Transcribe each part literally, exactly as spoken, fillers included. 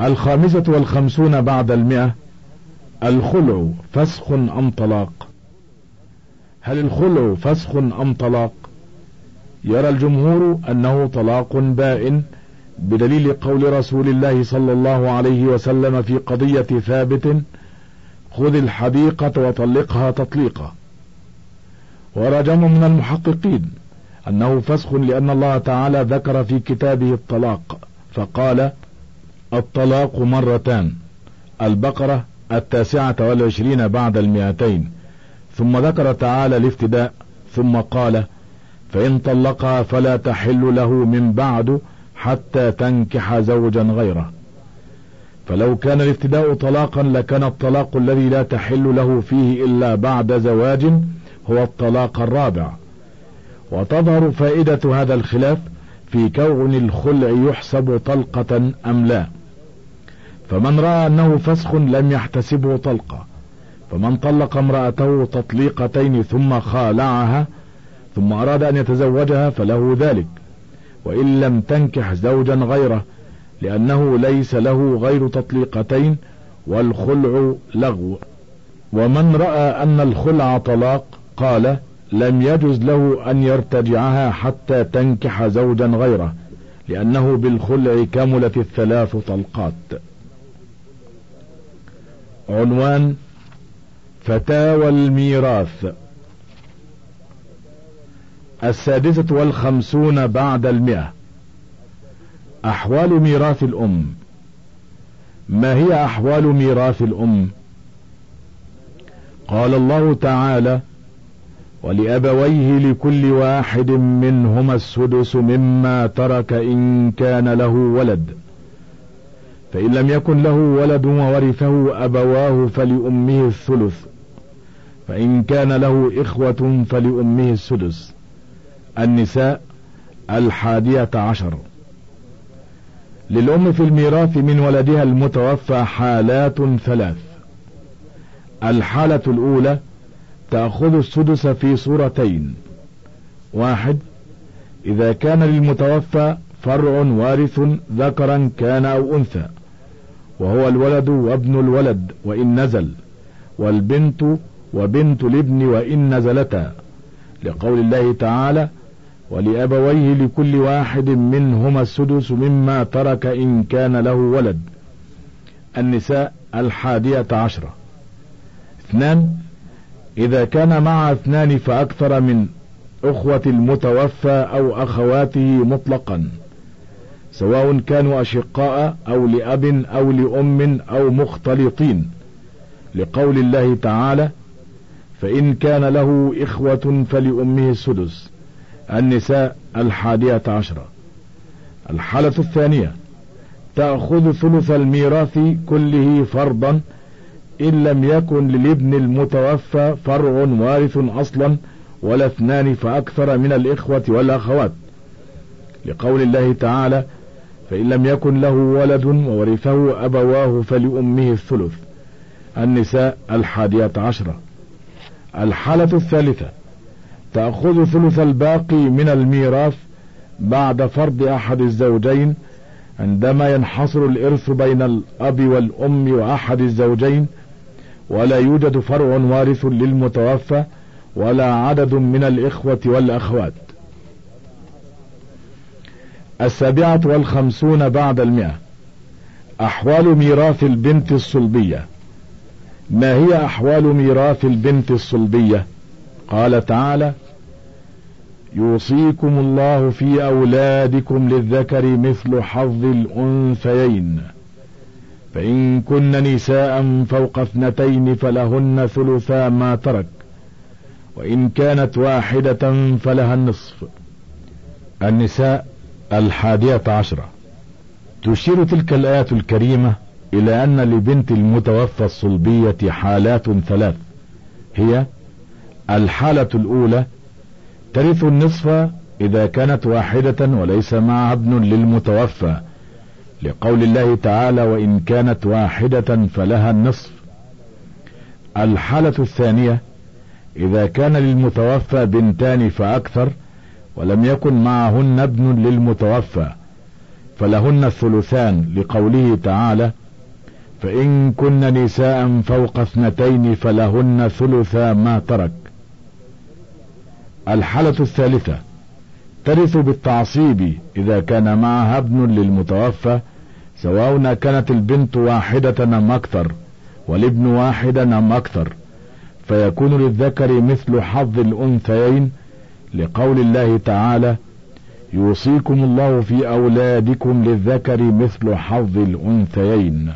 الخامسة والخمسون بعد المئة. الخلع فسخ أم طلاق؟ هل الخلع فسخ أم طلاق؟ يرى الجمهور أنه طلاق بائن، بدليل قول رسول الله صلى الله عليه وسلم في قضية ثابت: خذ الحديقة وطلقها تطليقا. ورى جمع من المحققين أنه فسخ، لأن الله تعالى ذكر في كتابه الطلاق فقال: الطلاق مرتان، البقرة التاسعة والعشرين بعد المئتين. ثم ذكر تعالى الافتداء ثم قال: فإن طلقها فلا تحل له من بعد حتى تنكح زوجا غيره. فلو كان الافتداء طلاقا لكان الطلاق الذي لا تحل له فيه إلا بعد زواج هو الطلاق الرابع. وتظهر فائدة هذا الخلاف في كون الخلع يحسب طلقة أم لا. فمن رأى أنه فسخ لم يحتسبه طلقة، فمن طلق امرأته تطليقتين ثم خالعها ثم أراد أن يتزوجها فله ذلك، وإن لم تنكح زوجا غيره، لأنه ليس له غير تطليقتين، والخلع لغو. ومن رأى أن الخلع طلاق قال: لم يجوز له أن يرتجعها حتى تنكح زوجا غيره، لأنه بالخلع كملت الثلاث طلقات. عنوان: فتاوى الميراث. السادسة والخمسون بعد المئة. أحوال ميراث الأم. ما هي أحوال ميراث الأم؟ قال الله تعالى: ولأبويه لكل واحد منهما السدس مما ترك إن كان له ولد، فإن لم يكن له ولد وورثه أبواه فلأمه الثلث، فإن كان له إخوة فلأمه السدس. النساء الحادية عشر. للأم في الميراث من ولدها المتوفى حالات ثلاث. الحالة الأولى تأخذ السدس في صورتين: واحد، إذا كان للمتوفى فرع وارث ذكرا كان أو أنثى، وهو الولد وابن الولد وإن نزل، والبنت وبنت الابن وإن نزلتا، لقول الله تعالى: ولأبويه لكل واحد منهما السدس مما ترك إن كان له ولد. النساء الحادية عشرة. اثنان، إذا كان مع اثنان فأكثر من أخوة المتوفى أو أخواته مطلقا، سواء كانوا أشقاء أو لأب أو لأم أو مختلطين، لقول الله تعالى: فإن كان له إخوة فلأمه السدس. النساء الحادية عشرة. الحالة الثانية تأخذ ثلث الميراث كله فرضا، إن لم يكن للابن المتوفى فرع وارث أصلا ولا اثنان فأكثر من الإخوة والأخوات، لقول الله تعالى: فإن لم يكن له ولد وورثه أبواه فلأمه الثلث. النساء الحادية عشرة. الحالة الثالثة تأخذ ثلث الباقي من الميراث بعد فرض أحد الزوجين، عندما ينحصر الإرث بين الأب والأم وأحد الزوجين، ولا يوجد فرع وارث للمتوفى ولا عدد من الإخوة والأخوات. السابعة والخمسون بعد المئة. أحوال ميراث البنت الصلبية. ما هي أحوال ميراث البنت الصلبية؟ قال تعالى: يوصيكم الله في أولادكم للذكر مثل حظ الأنثيين، فإن كن نساء فوق اثنتين فلهن ثلثا ما ترك، وإن كانت واحدة فلها النصف. النساء الحادية عشرة. تشير تلك الآيات الكريمة إلى أن لبنت المتوفى الصلبية حالات ثلاث، هي: الحالة الأولى ترث النصف إذا كانت واحدة وليس معها ابن للمتوفى، لقول الله تعالى: وإن كانت واحدة فلها النصف. الحالة الثانية إذا كان للمتوفى بنتان فأكثر ولم يكن معهن ابن للمتوفى، فلهن الثلثان لقوله تعالى: فإن كن نساء فوق اثنتين فلهن ثلثا ما ترك. الحالة الثالثة ترث بالتعصيب إذا كان معها ابن للمتوفى، سواء كانت البنت واحدة أم أكثر والابن واحدا أم أكثر، فيكون للذكر مثل حظ الأنثيين لقول الله تعالى: يوصيكم الله في أولادكم للذكر مثل حظ الأنثيين.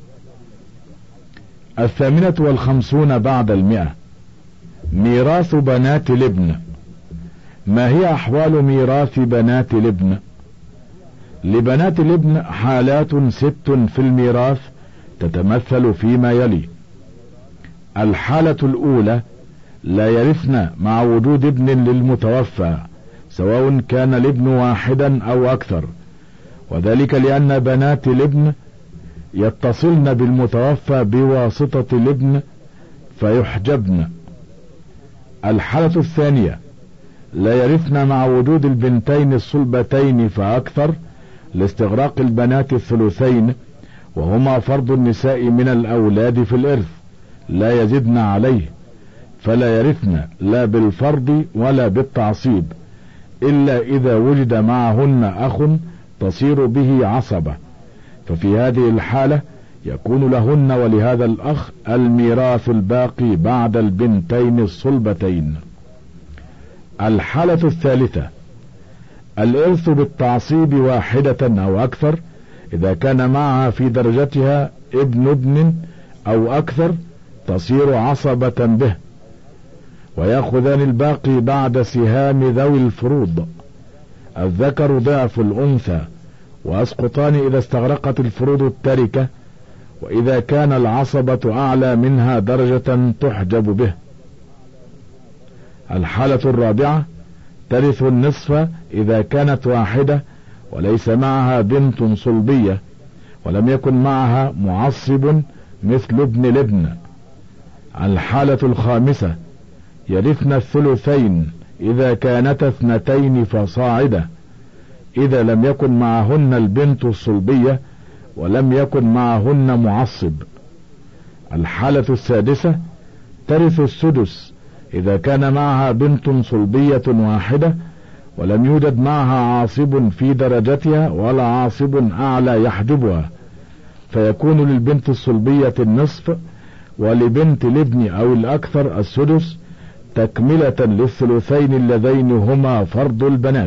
الثامنة والخمسون بعد المئة ميراث بنات الابن. ما هي أحوال ميراث بنات الابن؟ لبنات الابن حالات ست في الميراث تتمثل فيما يلي: الحالة الأولى لا يرثن مع وجود ابن للمتوفى، سواء كان الابن واحدا أو أكثر، وذلك لأن بنات الابن يتصلن بالمتوفى بواسطة الابن فيحجبن. الحالة الثانية لا يرثن مع وجود البنتين الصلبتين فأكثر لاستغراق البنات الثلثين، وهما فرض النساء من الأولاد في الإرث لا يزدن عليه، فلا يرثن لا بالفرض ولا بالتعصيب إلا إذا وجد معهن أخ تصير به عصبة، ففي هذه الحالة يكون لهن ولهذا الأخ الميراث الباقي بعد البنتين الصلبتين. الحالة الثالثة الإرث بالتعصيب واحدة أو أكثر إذا كان معها في درجتها ابن ابن أو أكثر تصير عصبة به، ويأخذان الباقي بعد سهام ذوي الفروض، الذكر ضعف الأنثى، وأسقطان إذا استغرقت الفروض التركة، وإذا كان العصبة أعلى منها درجة تحجب به. الحالة الرابعة ترث النصف إذا كانت واحدة وليس معها بنت صلبية ولم يكن معها معصب مثل ابن الابن. الحالة الخامسة يرثن الثلثين إذا كانتا اثنتين فصاعدة، إذا لم يكن معهن البنت الصلبية ولم يكن معهن معصب. الحالة السادسة ترث السدس إذا كان معها بنت صلبية واحدة ولم يوجد معها عاصب في درجتها ولا عاصب أعلى يحجبها، فيكون للبنت الصلبية النصف ولبنت الابن أو الأكثر السدس، تكملة للثلثين اللذين هما فرض البنات.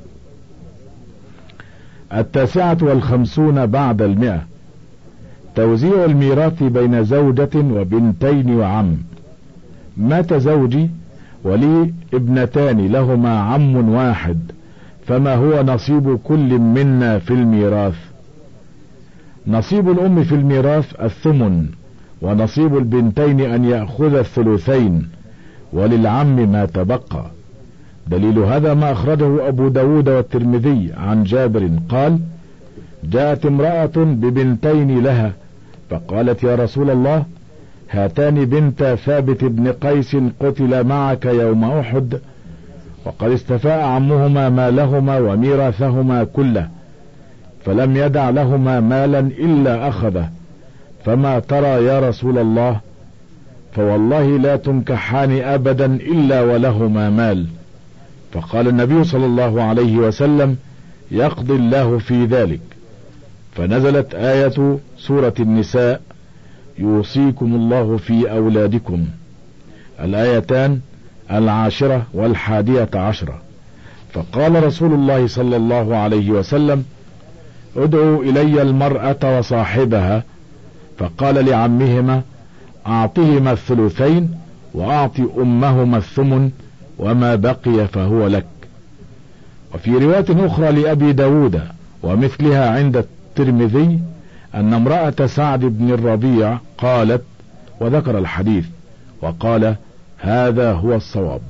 التاسعة والخمسون بعد المئة توزيع الميراث بين زوجة وبنتين وعم. مات زوجي ولي ابنتان لهما عم واحد، فما هو نصيب كل منا في الميراث؟ نصيب الأم في الميراث الثمن، ونصيب البنتين أن يأخذ الثلثين، وللعم ما تبقى. دليل هذا ما أخرجه أبو داود والترمذي عن جابر قال: جاءت امرأة ببنتين لها فقالت: يا رسول الله، هاتان بنتا ثابت بن قيس قتل معك يوم أحد، وقد استفاء عمهما مالهما وميراثهما كله، فلم يدع لهما مالا إلا أخذه، فما ترى يا رسول الله؟ فوالله لا تنكحان أبدا إلا ولهما مال. فقال النبي صلى الله عليه وسلم: يقضي الله في ذلك. فنزلت آية سورة النساء: يوصيكم الله في أولادكم، الآيتان العاشرة والحادية عشرة. فقال رسول الله صلى الله عليه وسلم: ادعوا إلي المرأة وصاحبها. فقال لعمهما: أعطهما الثلثين وأعطي أمهما الثمن، وما بقي فهو لك. وفي رواية أخرى لأبي داود ومثلها عند الترمذي أن امرأة سعد بن الربيع قالت، وذكر الحديث وقال: هذا هو الصواب.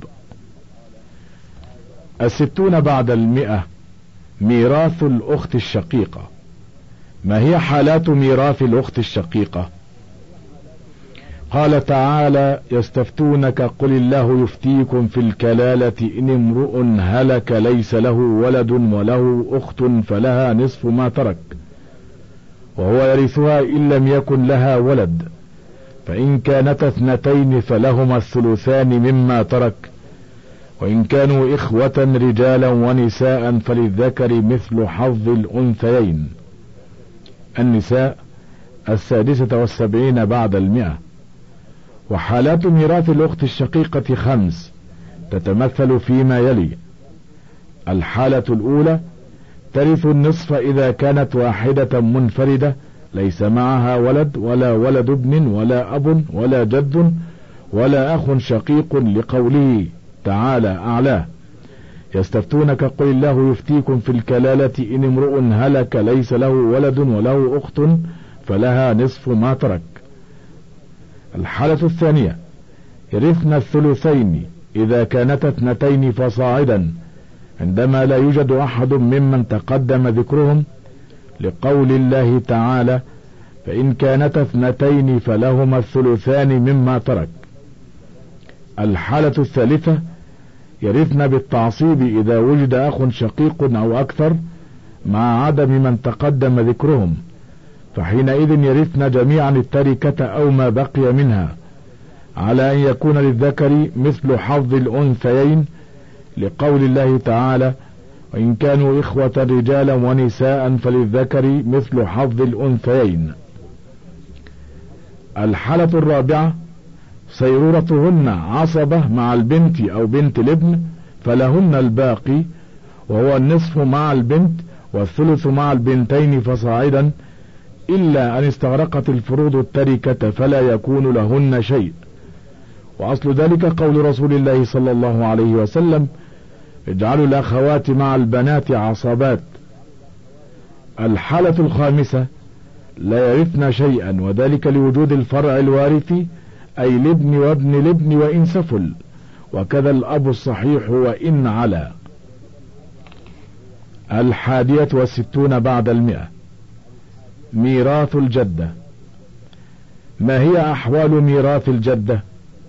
الستون بعد المئة ميراث الأخت الشقيقة. ما هي حالات ميراث الأخت الشقيقة؟ قال تعالى: يستفتونك قل الله يفتيكم في الكلالة إن امرؤ هلك ليس له ولد وله أخت فلها نصف ما ترك وهو يرثها إن لم يكن لها ولد، فإن كانتا اثنتين فلهما الثلثان مما ترك، وإن كانوا إخوة رجالا ونساء فللذكر مثل حظ الأنثيين. النساء السادسة والسبعين بعد المئة. وحالات ميراث الأخت الشقيقة خمس تتمثل فيما يلي: الحالة الأولى ترث النصف إذا كانت واحدة منفردة ليس معها ولد ولا ولد ابن ولا أب ولا جد ولا أخ شقيق، لقوله تعالى أعلاه: يستفتونك قل الله يفتيكم في الكلالة إن امرؤ هلك ليس له ولد وله أخت فلها نصف ما ترك. الحالة الثانية يرثن الثلثين إذا كانتا اثنتين فصاعدا عندما لا يوجد أحد ممن تقدم ذكرهم، لقول الله تعالى: فإن كانتا اثنتين فلهما الثلثان مما ترك. الحالة الثالثة يرثن بالتعصيب إذا وجد أخ شقيق أو أكثر مع عدم من تقدم ذكرهم، فحينئذ يرثن جميعا التركة أو ما بقي منها، على أن يكون للذكر مثل حظ الأنثيين، لقول الله تعالى: وإن كانوا إخوة رجالا ونساء فللذكر مثل حظ الأنثيين. الحالة الرابعة صيرورتهن عصبة مع البنت أو بنت الابن فلهن الباقي، وهو النصف مع البنت والثلث مع البنتين فصاعدا، إلا أن استغرقت الفروض التركة فلا يكون لهن شيء. وأصل ذلك قول رسول الله صلى الله عليه وسلم: اجعلوا الأخوات مع البنات عصبات. الحالة الخامسة لا يرثن شيئا، وذلك لوجود الفرع الوارث، أي الابن وابن الابن وإن سفل، وكذا الأب الصحيح وإن علا. الحادية والستون بعد المئة. ميراث الجدة. ما هي أحوال ميراث الجدة؟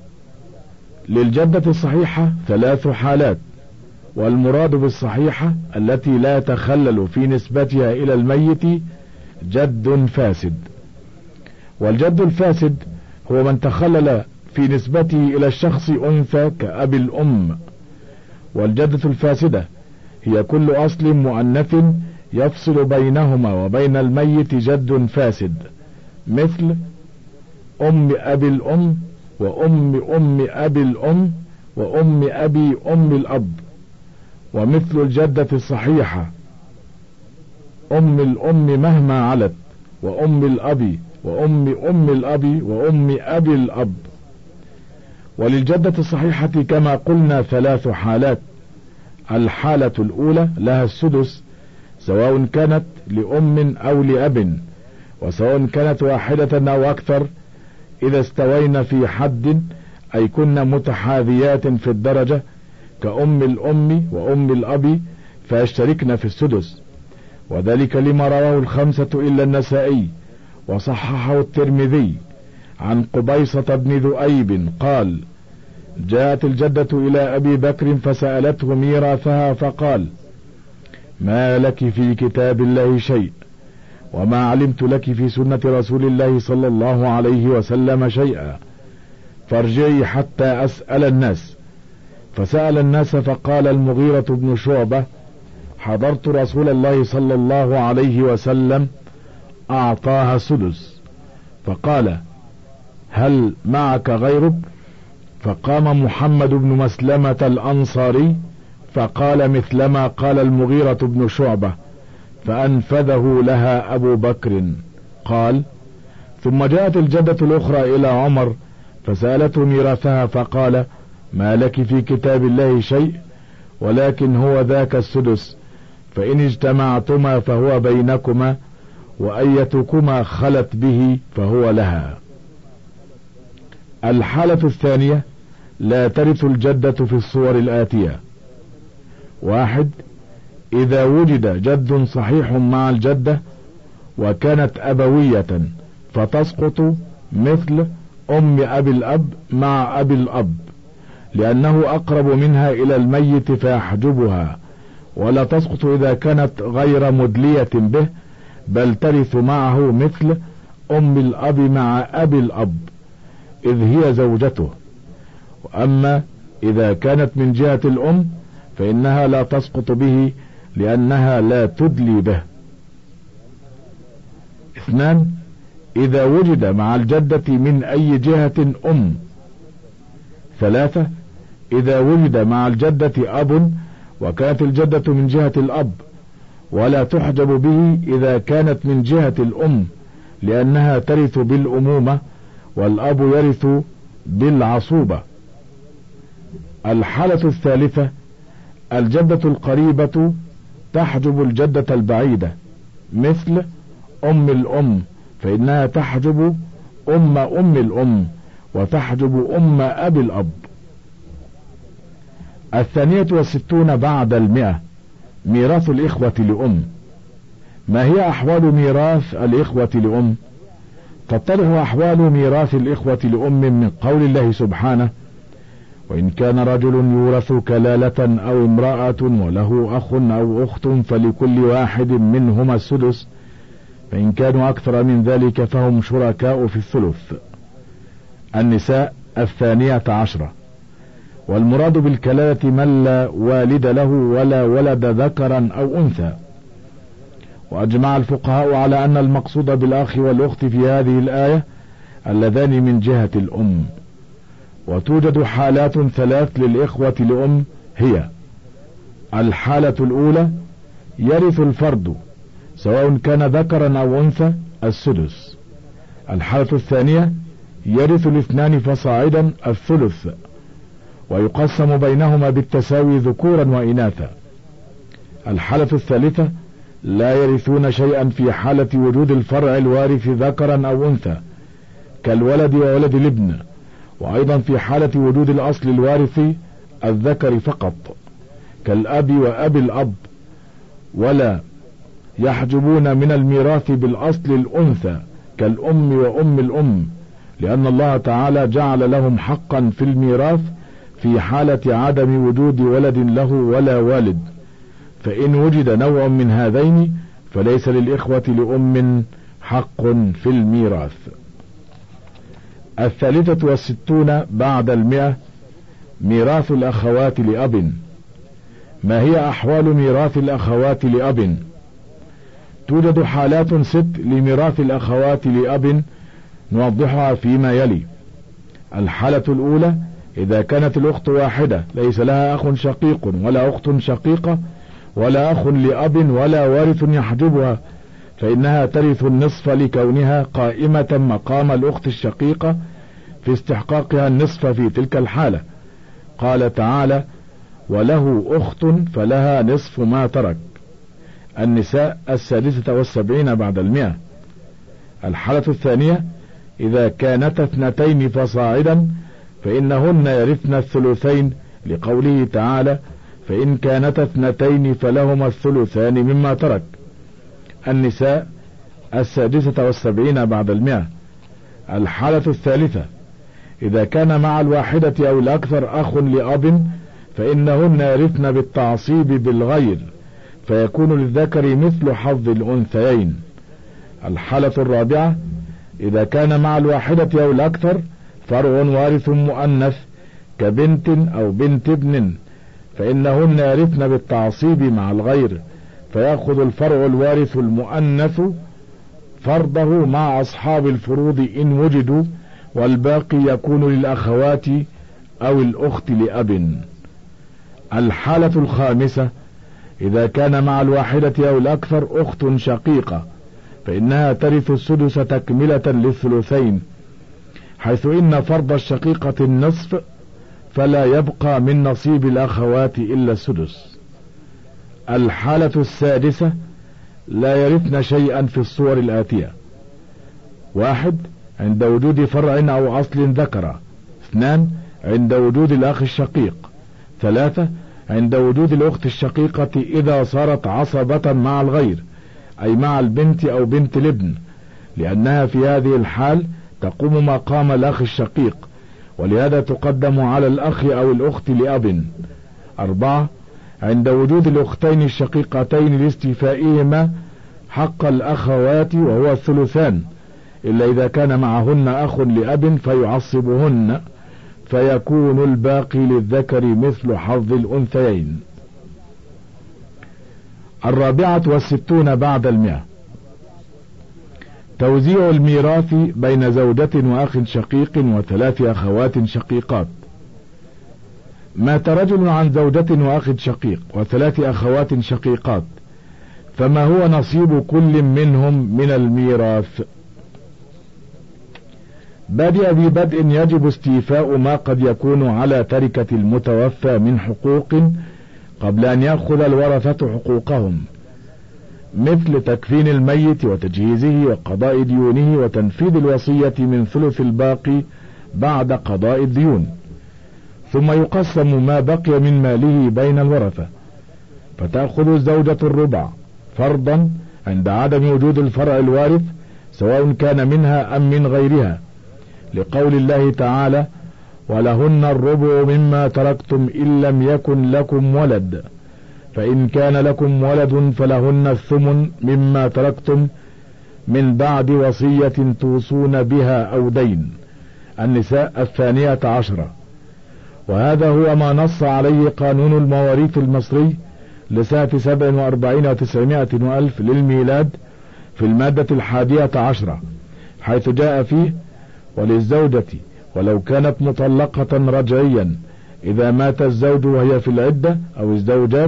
للجدة الصحيحة ثلاث حالات، والمراد بالصحيحة التي لا تخلل في نسبتها إلى الميت جد فاسد. والجد الفاسد هو من تخلل في نسبته إلى الشخص أنثى كأب الأم. والجدة الفاسدة هي كل أصل مؤنث يفصل بينهما وبين الميت جد فاسد، مثل أم أبي الأم وأم أم أبي الأم وأم أبي أم الأب. ومثل الجدة الصحيحة أم الأم مهما علت، وأم الأب وأم أم الأب وأم أبي الأب. وللجدة الصحيحة كما قلنا ثلاث حالات. الحالة الأولى لها السدس سواء كانت لأم أو لأب، وسواء كانت واحدة أو أكثر إذا استوينا في حد، أي كنا متحاذيات في الدرجة كأم الأم وأم الأب فيشتركن في السدس، وذلك لما رواه الخمسة إلا النسائي وصححه الترمذي عن قبيصة بن ذؤيب قال: جاءت الجدة إلى أبي بكر فسألته ميراثها فقال: ما لك في كتاب الله شيء، وما علمت لك في سنة رسول الله صلى الله عليه وسلم شيئا، فارجعي حتى أسأل الناس. فسأل الناس فقال المغيرة بن شعبة: حضرت رسول الله صلى الله عليه وسلم أعطاها سدس، فقال: هل معك غيرك؟ فقام محمد بن مسلمة الأنصاري فقال مثلما قال المغيرة بن شعبة، فأنفذه لها أبو بكر. قال: ثم جاءت الجدة الأخرى إلى عمر فسألته ميراثها فقال: ما لك في كتاب الله شيء، ولكن هو ذاك السدس، فإن اجتمعتما فهو بينكما، وأيتكما خلت به فهو لها. الحالة الثانية لا ترث الجدة في الصور الآتية: واحد، إذا وجد جد صحيح مع الجدة وكانت أبوية فتسقط، مثل أم أبي الأب مع أبي الأب، لأنه أقرب منها إلى الميت فيحجبها، ولا تسقط إذا كانت غير مدلية به، بل ترث معه مثل أم الأب مع أبي الأب إذ هي زوجته. وأما إذا كانت من جهة الأم فإنها لا تسقط به لأنها لا تدلي به. اثنان، إذا وجد مع الجدة من أي جهة أم. ثلاثة، إذا وجد مع الجدة أب وكانت الجدة من جهة الأب، ولا تحجب به إذا كانت من جهة الأم، لأنها ترث بالأمومة والأب يرث بالعصوبة. الحالة الثالثة، الجدة القريبة تحجب الجدة البعيدة، مثل أم الأم، فإنها تحجب أم أم الأم وتحجب أم أبي الأب. الثانية والستون بعد المئة، ميراث الإخوة لأم. ما هي أحوال ميراث الإخوة لأم؟ تتضح أحوال ميراث الإخوة لأم من قول الله سبحانه: وإن كان رجل يورث كلالة أو امرأة وله أخ أو أخت فلكل واحد منهما السدس، فإن كانوا أكثر من ذلك فهم شركاء في الثلث. النساء الثانية عشرة. والمراد بالكلالة من لا والد له ولا ولد ذكرا أو أنثى. وأجمع الفقهاء على أن المقصود بالأخ والأخت في هذه الآية اللذان من جهة الأم. وتوجد حالات ثلاث للإخوة لأم، هي: الحالة الأولى يرث الفرد سواء كان ذكرا أو أنثى السدس. الحالة الثانية يرث الاثنان فصاعدا الثلث، ويقسم بينهما بالتساوي ذكورا وإناثا. الحالة الثالثة لا يرثون شيئا في حالة وجود الفرع الوارث ذكرا أو أنثى كالولد وولد الابن، وأيضا في حالة وجود الأصل الوارث الذكر فقط كالأب وأبي الأب، ولا يحجبون من الميراث بالأصل الأنثى كالأم وأم الأم، لأن الله تعالى جعل لهم حقا في الميراث في حالة عدم وجود ولد له ولا والد، فإن وجد نوع من هذين فليس للإخوة لأم حق في الميراث. الثالثة والستون بعد المئة، ميراث الأخوات لأب. ما هي أحوال ميراث الأخوات لأب؟ توجد حالات ست لميراث الأخوات لأب نوضحها فيما يلي. الحالة الأولى إذا كانت الأخت واحدة ليس لها أخ شقيق ولا أخت شقيقة ولا أخ لأب ولا وارث يحجبها، فإنها ترث النصف لكونها قائمة مقام الأخت الشقيقة في استحقاقها النصف في تلك الحالة. قال تعالى: وله أخت فلها نصف ما ترك. النساء السادسة والسبعين بعد المئة. الحالة الثانية إذا كانتا اثنتين فصاعدا فإنهن يرثن الثلثين لقوله تعالى: فإن كانتا اثنتين فلهما الثلثان مما ترك. النساء السادسة والسبعين بعد المئة. الحالة الثالثة إذا كان مع الواحدة أو الأكثر أخ لأب فإنهن يرثن بالتعصيب بالغير، فيكون للذكر مثل حظ الأنثيين. الحالة الرابعة إذا كان مع الواحدة أو الأكثر فرع وارث مؤنث كبنت أو بنت ابن، فإنهن يرثن بالتعصيب مع الغير، فيأخذ الفرع الوارث المؤنث فرضه مع أصحاب الفروض إن وجدوا، والباقي يكون للأخوات أو الأخت لأب. الحالة الخامسة إذا كان مع الواحدة أو الأكثر أخت شقيقة فإنها ترث السدس تكملة للثلثين، حيث إن فرض الشقيقة النصف فلا يبقى من نصيب الأخوات إلا السدس. الحالة السادسة لا يرثن شيئا في الصور الآتية: واحد عند وجود فرع أو أصل ذكر، اثنان عند وجود الأخ الشقيق، ثلاثة عند وجود الأخت الشقيقة إذا صارت عصبة مع الغير أي مع البنت أو بنت الابن، لأنها في هذه الحال تقوم مقام الأخ الشقيق، ولهذا تقدم على الأخ أو الأخت لأب. أربعة، عند وجود الأختين الشقيقتين لاستيفائهما حق الأخوات وهو الثلثان، إلا إذا كان معهن أخ لأب فيعصبهن، فيكون الباقي للذكر مثل حظ الأنثيين. الرابعة والستون بعد المئة، توزيع الميراث بين زوجة وأخ شقيق وثلاث أخوات شقيقات. مات رجل عن زوجة وأخ شقيق وثلاث أخوات شقيقات، فما هو نصيب كل منهم من الميراث؟ بادئ ببدء يجب استيفاء ما قد يكون على تركة المتوفى من حقوق قبل أن يأخذ الورثة حقوقهم، مثل تكفين الميت وتجهيزه وقضاء ديونه وتنفيذ الوصية من ثلث الباقي بعد قضاء الديون، ثم يقسم ما بقي من ماله بين الورثة، فتأخذ الزوجة الربع فرضا عند عدم وجود الفرع الوارث سواء كان منها أم من غيرها، لقول الله تعالى: ولهن الربع مما تركتم إن لم يكن لكم ولد، فإن كان لكم ولد فلهن الثمن مما تركتم من بعد وصية توصون بها أو دين. النساء الثانية عشرة. وهذا هو ما نص عليه قانون المواريث المصري لسنة سبع وأربعين وتسعمائة وألف للميلاد في المادة الحادية عشرة، حيث جاء فيه: وللزوجة ولو كانت مطلقة رجعيا إذا مات الزوج وهي في العدة أو الزوجات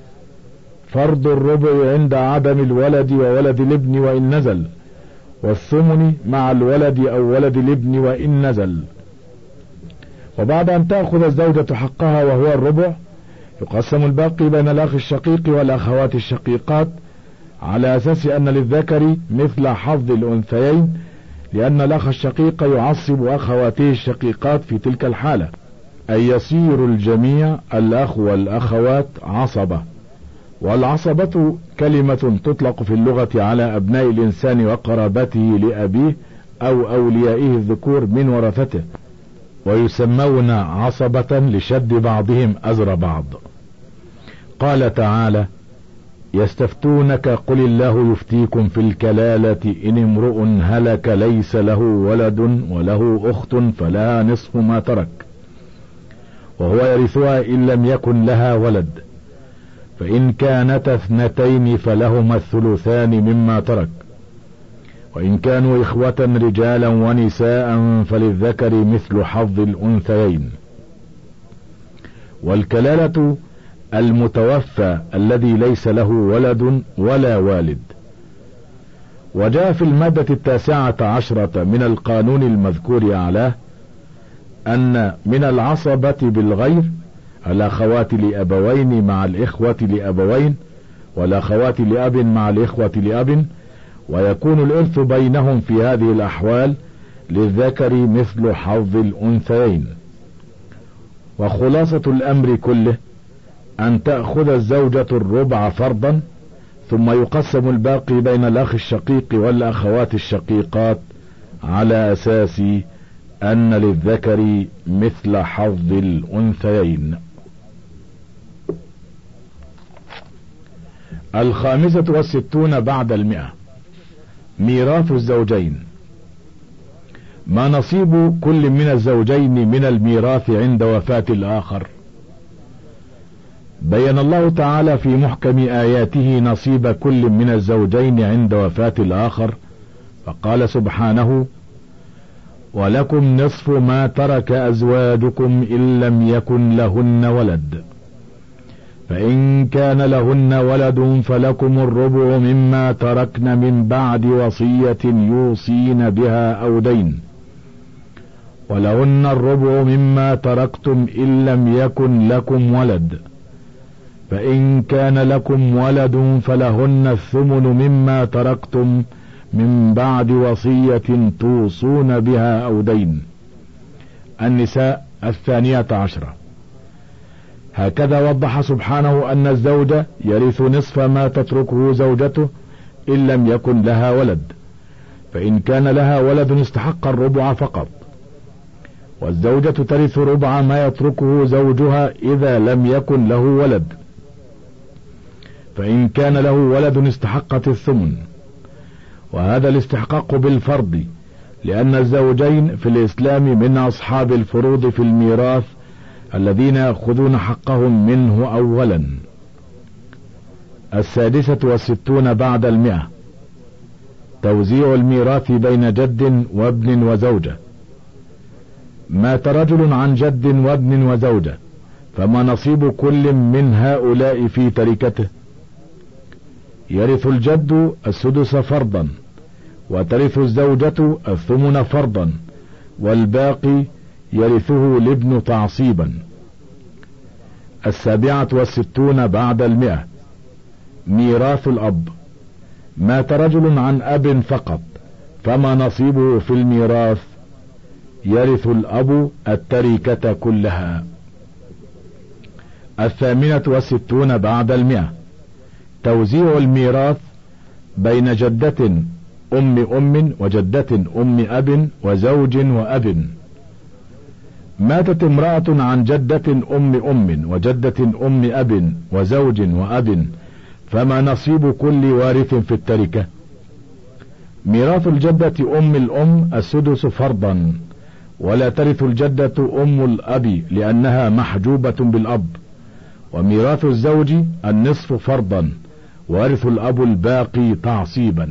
فرض الربع عند عدم الولد وولد الابن وإن نزل، والثمن مع الولد أو ولد الابن وإن نزل. وبعد أن تأخذ الزوجة حقها وهو الربع، يقسم الباقي بين الأخ الشقيق والأخوات الشقيقات على أساس أن للذكر مثل حظ الأنثيين، لأن الأخ الشقيق يعصب أخواته الشقيقات في تلك الحالة، أي يصير الجميع الأخ والأخوات عصبة. والعصبة كلمة تطلق في اللغة على أبناء الإنسان وقرابته لأبيه أو أوليائه الذكور من ورثته، ويسمون عصبة لشد بعضهم أزر بعض. قال تعالى: يستفتونك قل الله يفتيكم في الكلالة إن امرؤ هلك ليس له ولد وله أخت فلها نصف ما ترك وهو يرثها إن لم يكن لها ولد، فإن كانتا اثنتين فلهما الثلثان مما ترك، وإن كانوا إخوة رجالا ونساء فللذكر مثل حظ الأنثيين. والكلالة المتوفى الذي ليس له ولد ولا والد. وجاء في المادة التاسعة عشرة من القانون المذكور أعلاه أن من العصبة بالغير الأخوات لأبوين مع الإخوة لأبوين، والأخوات لأب مع الإخوة لأب، ويكون الإرث بينهم في هذه الأحوال للذكر مثل حظ الأنثيين. وخلاصة الأمر كله أن تأخذ الزوجة الربع فرضا، ثم يقسم الباقي بين الأخ الشقيق والأخوات الشقيقات على أساس أن للذكر مثل حظ الأنثيين. الخامسة والستون بعد المئة، ميراث الزوجين. ما نصيب كل من الزوجين من الميراث عند وفاة الآخر؟ بين الله تعالى في محكم آياته نصيب كل من الزوجين عند وفاة الآخر، فقال سبحانه: ولكم نصف ما ترك أزواجكم إن لم يكن لهن ولد، فإن كان لهن ولد فلكم الربع مما تركن من بعد وصية يوصين بها أو دين، ولهن الربع مما تركتم إن لم يكن لكم ولد، فإن كان لكم ولد فلهن الثمن مما تركتم من بعد وصية توصون بها أو دين. النساء الثانية عشرة. هكذا وضح سبحانه أن الزوج يرث نصف ما تتركه زوجته إن لم يكن لها ولد، فإن كان لها ولد استحق الربع فقط، والزوجة ترث ربع ما يتركه زوجها إذا لم يكن له ولد، فإن كان له ولد استحقت الثمن، وهذا الاستحقاق بالفرض، لأن الزوجين في الإسلام من أصحاب الفروض في الميراث الذين يأخذون حقهم منه أولا. السادسة والستون بعد المئة، توزيع الميراث بين جد وابن وزوجة. مات رجل عن جد وابن وزوجة، فما نصيب كل من هؤلاء في تركته؟ يرث الجد السدس فرضا، وترث الزوجة الثمن فرضا، والباقي يرثه الابن تعصيبا. السابعة والستون بعد المئة، ميراث الأب. مات رجل عن أب فقط، فما نصيبه في الميراث؟ يرث الأب التركة كلها. الثامنة والستون بعد المئة، توزيع الميراث بين جدة أم أم وجدة أم أب وزوج وأب. ماتت امرأة عن جدة أم أم وجدة أم أب وزوج وأب، فما نصيب كل وارث في التركة؟ ميراث الجدة أم الأم السدس فرضا، ولا ترث الجدة أم الأب لأنها محجوبة بالأب. وميراث الزوج النصف فرضا، وارث الأب الباقي تعصيبا.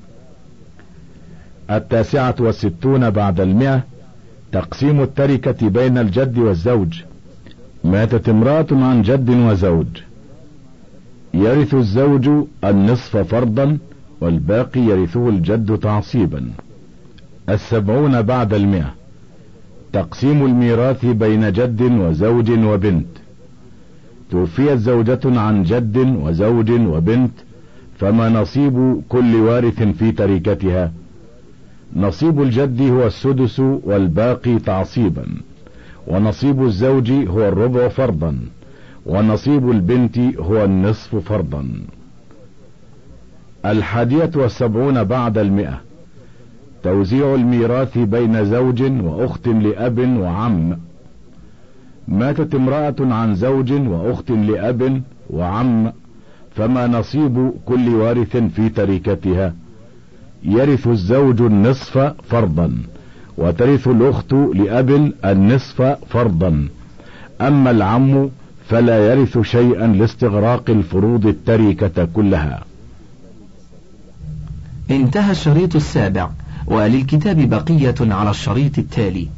التاسعة والستون بعد المئة، تقسيم التركة بين الجد والزوج. ماتت امرأة عن جد وزوج، يرث الزوج النصف فرضا، والباقي يرثه الجد تعصيبا. السبعون بعد المئة، تقسيم الميراث بين جد وزوج وبنت. توفيت زوجة عن جد وزوج وبنت، فما نصيب كل وارث في تركتها؟ نصيب الجد هو السدس والباقي تعصيبا، ونصيب الزوج هو الربع فرضا، ونصيب البنت هو النصف فرضا. الحادية والسبعون بعد المئة، توزيع الميراث بين زوج وأخت لأب وعم. ماتت امرأة عن زوج وأخت لأب وعم، فما نصيب كل وارث في تركتها؟ يرث الزوج النصف فرضا، وترث الأخت لأب النصف فرضا. أما العم فلا يرث شيئا لاستغراق الفروض التركة كلها. انتهى الشريط السابع، وللكتاب بقية على الشريط التالي.